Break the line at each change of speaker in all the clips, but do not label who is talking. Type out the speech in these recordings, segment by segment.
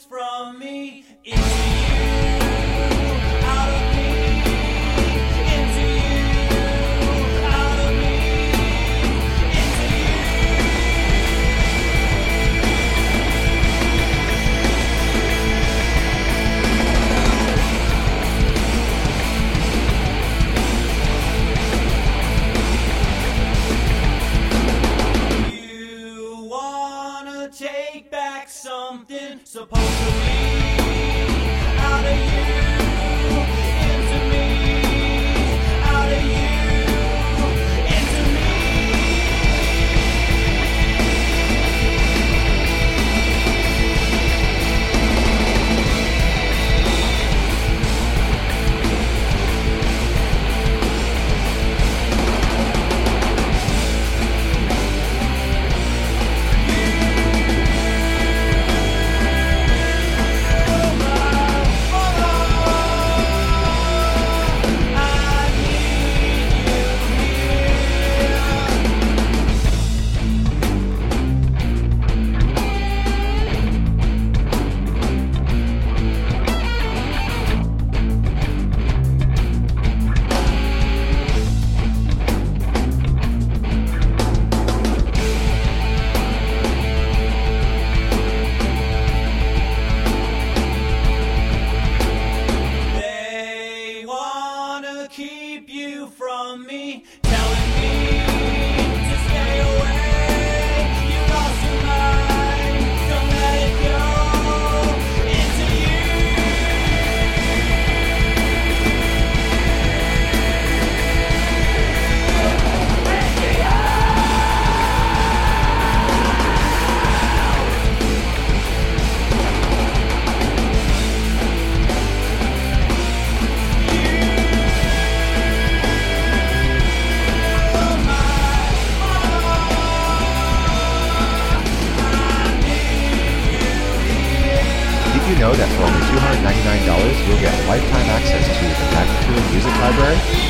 from me into you, out of me, into you, out of me, into you. You wanna take back something supposed to be out of you, into me, out of you, into me. They wanna keep you from me, telling me to stay away. You lost your mind, don't let it go. Into
Did you know that for only $299 you'll get lifetime access to the Magnitude Music Library?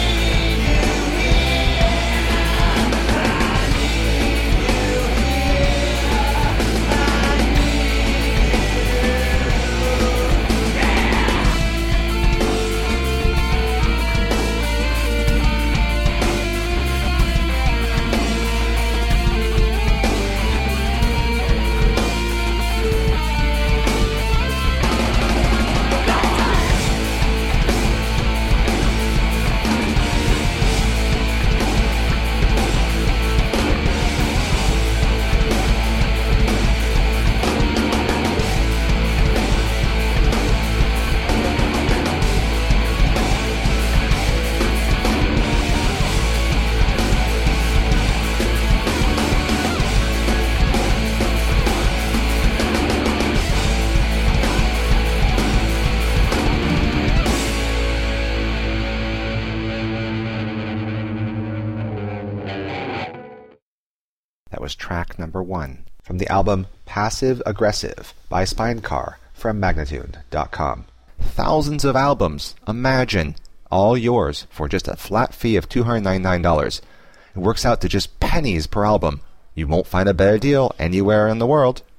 That was track number 1 from the album Passive Aggressive by Spinecar from Magnitude.com. Thousands of albums, imagine, all yours for just a flat fee of $299. It works out to just pennies per album. You won't find a better deal anywhere in the world.